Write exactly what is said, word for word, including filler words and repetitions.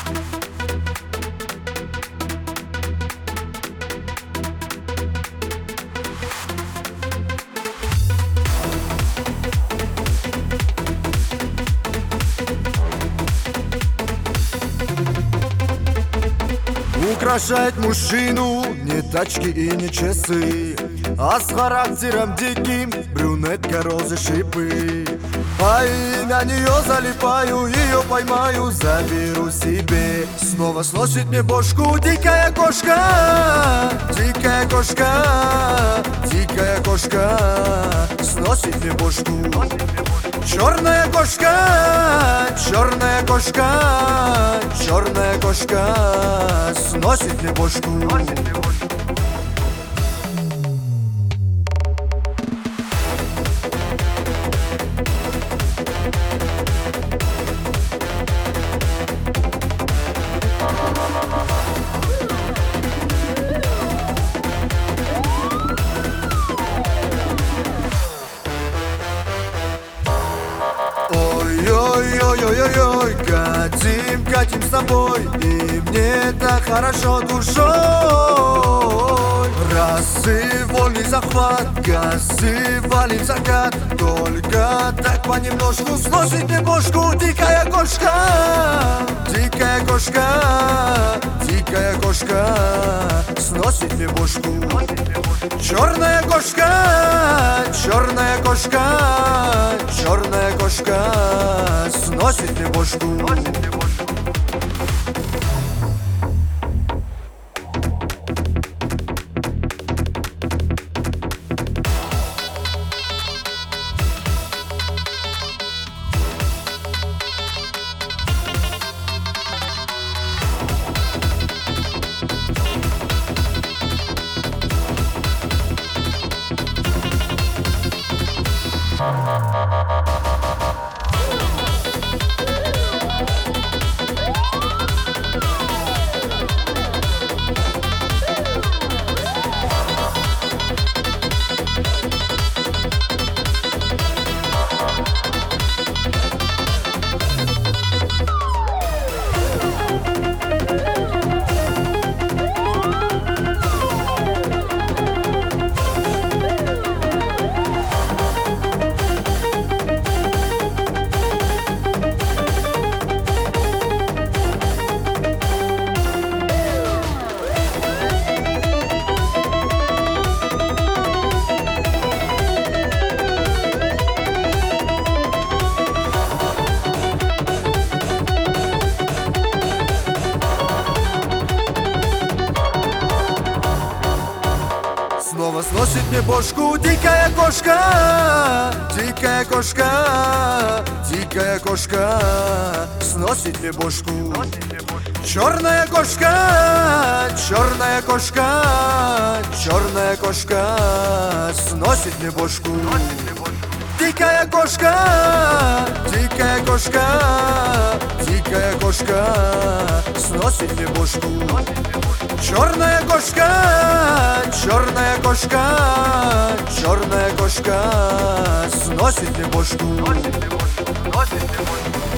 Украшает мужчину не тачки и не часы, а с характером диким брюнетка розы шипы. А и на нее залипаю, ее поймаю, заберу себе. Снова сносит мне бошку дикая кошка, дикая кошка, дикая кошка, сносит мне бошку. Черная кошка, черная кошка, черная кошка, сносит мне бошку. Ой-ой-ой-ой-ой, катим, катим с тобой, и мне так хорошо душой. Разы, вольный захват, газы, валит закат, только так понемножку сносит мне бошку. Дикая кошка, дикая кошка, дикая кошка, сносит мне бошку. Черная кошка, черная кошка, черная кошка, сносит мне бошку. Снова сносит мне бошку дикая кошка, дикая кошка, дикая кошка, сносит мне бошку. Черная кошка, черная кошка, черная кошка, сносит мне бошку. Дикая кошка, дикая кошка, дикая кошка, сносит мне бошку. Черная кошка, черная кошка, черная кошка, сносит мне бошку.